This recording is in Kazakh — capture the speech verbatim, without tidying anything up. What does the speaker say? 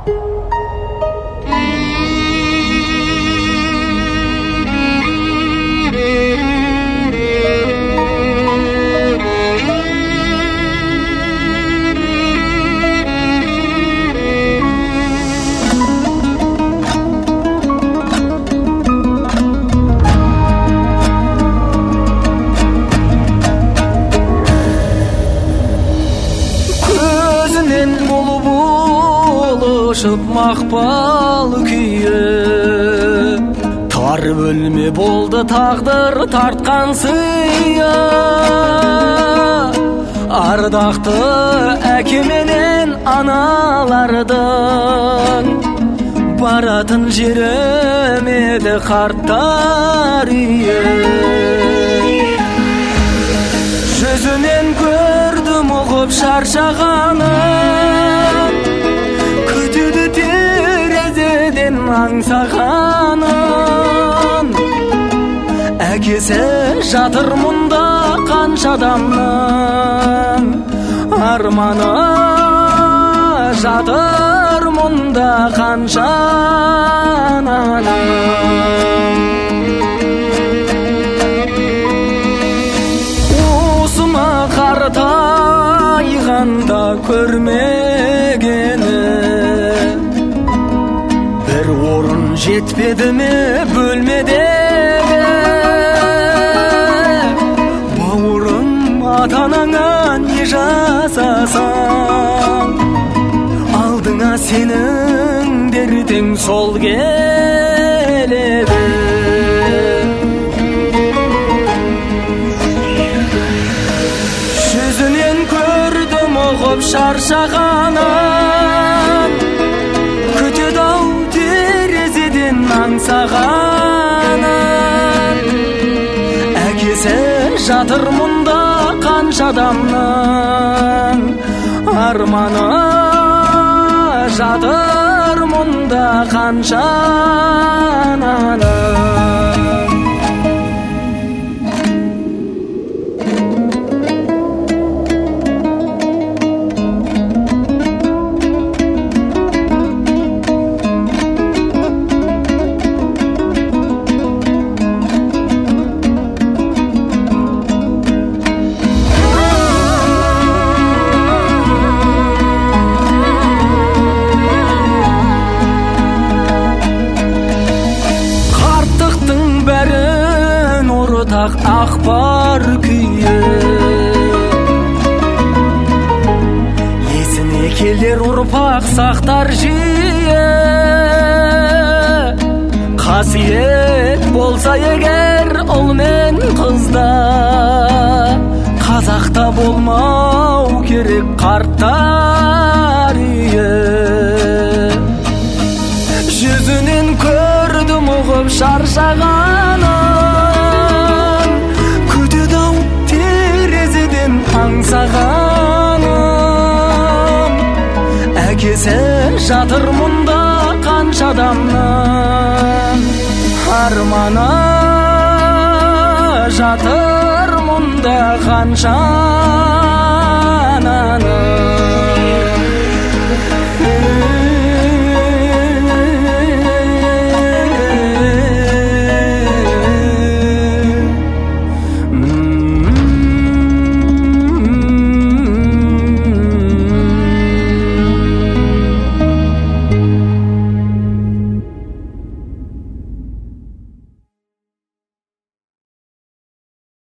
Мақпал күйі тар бөлме болды тағдыр тартқан сыйы ардақты әке менен аналардың баратын жерім еді қарттар үйі жүзінен көрдім ұғып шаршағанын күтеді терезеден аңсағанын әкесі жатыр мұнда қанша адамның арманы жатыр мұнда қанша ананың осыма қартайғанда көрмегені бір орын жетпеді ме бөлмедегі бауырым ата-анаңа не жасасаң алдыңа сенің дертің сол келеді жүзінен көрдім ұғып шаршағанын күтеді ау терезеден аңсағанын әкесі жатыр мұнда қанша адамның арманы жатыр мұнда қанша ананың ақпар күйі есіне келер ұрпақ сақтар жиі қасиет болса егер ұл мен қызда қазақта болмау керек қарттар үйі жүзінен көрдім ұғып шаршағанын аңсағаным әкесі жатыр мұнда қанша адамның арманы жатыр мұнда қанша ананың